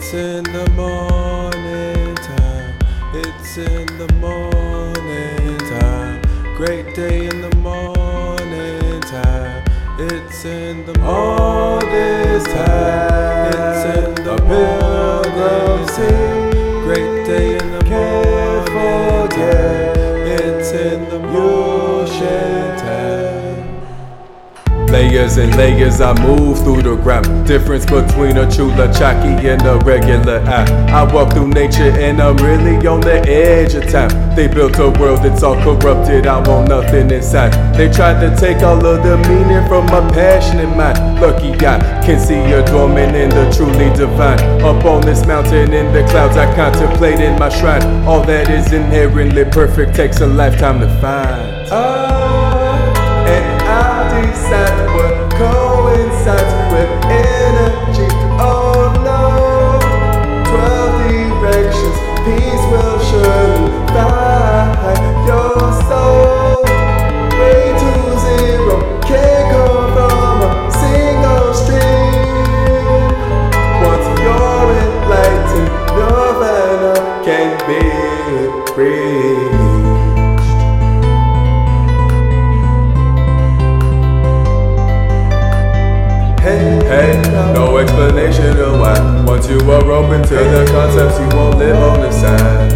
It's in the morning time. It's in the morning time. Great day in the morning time. It's in the all this time. It's in the pilgrim sea. Great day in the morning time. It's in the ocean time. Layers and layers, I move through the ground. Difference between a chula chaki and a regular eye. I walk through nature and I'm really on the edge of time. They built a world that's all corrupted, I want nothing inside. They tried to take all of the meaning from my passionate mind. Lucky I can see a dormant in the truly divine. Up on this mountain in the clouds, I contemplate in my shrine. All that is inherently perfect takes a lifetime to find. And I decide what coincides with energy. Oh no, 12 directions, peace will surely find your soul. Way to zero, can't come from a single stream. Once you're enlightened, your venom can be free. Hey, no explanation of why. Once you are open to the concepts, you won't live on the side.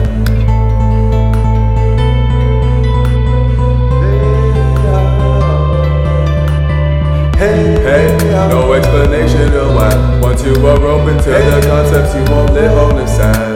Hey, no explanation of why. Once you are open to the concepts, you won't live on the side.